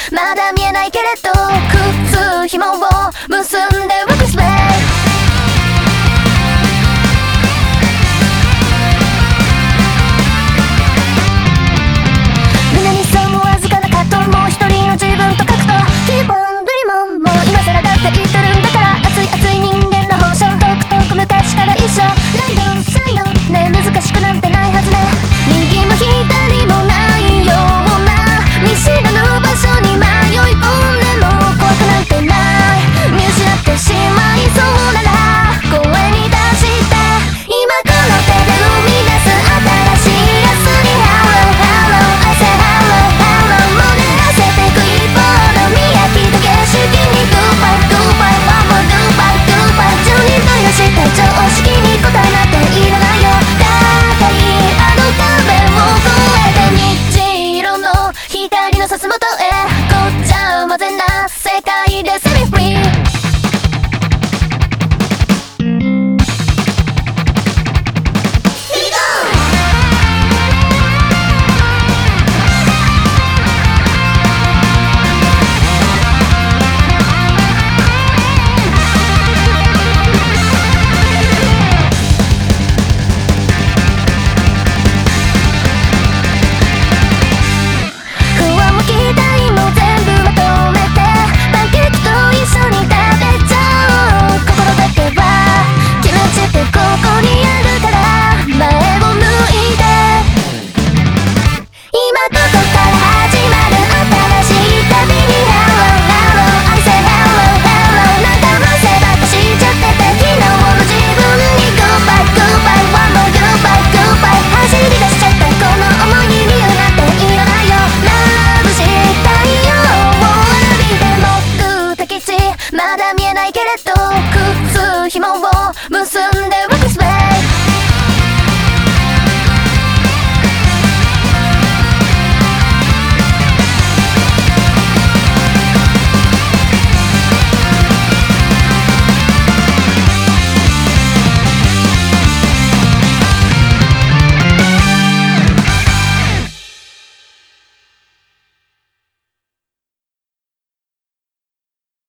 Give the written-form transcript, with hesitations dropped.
まだ見えないけれど靴紐を結んで Walk this way。 胸にそうもわずかな葛藤、もう一人の自分と格闘。Keep on dreaming、 もう今更だって言ってるんだから。熱い熱い人間の本性、とくとく昔から一緒。ライドサイドね、難しくなんてないはずね。右も左もないような見知らぬ場所に迷い込んでも怖くなんてない。見失ってしまいそうなら声に出して今この手で生み出す新しい明日に Hello Hello I say Hello Hello もうね焦ってく一方の見飽きた景色に Goodbye Goodbye One more Goodbye Goodbye 10人とよした常識に答えなんていらないよ。高いあの壁を越えて虹色の光のさす元へごっちゃ混ぜな世界で Set me free。まだ見えないけれど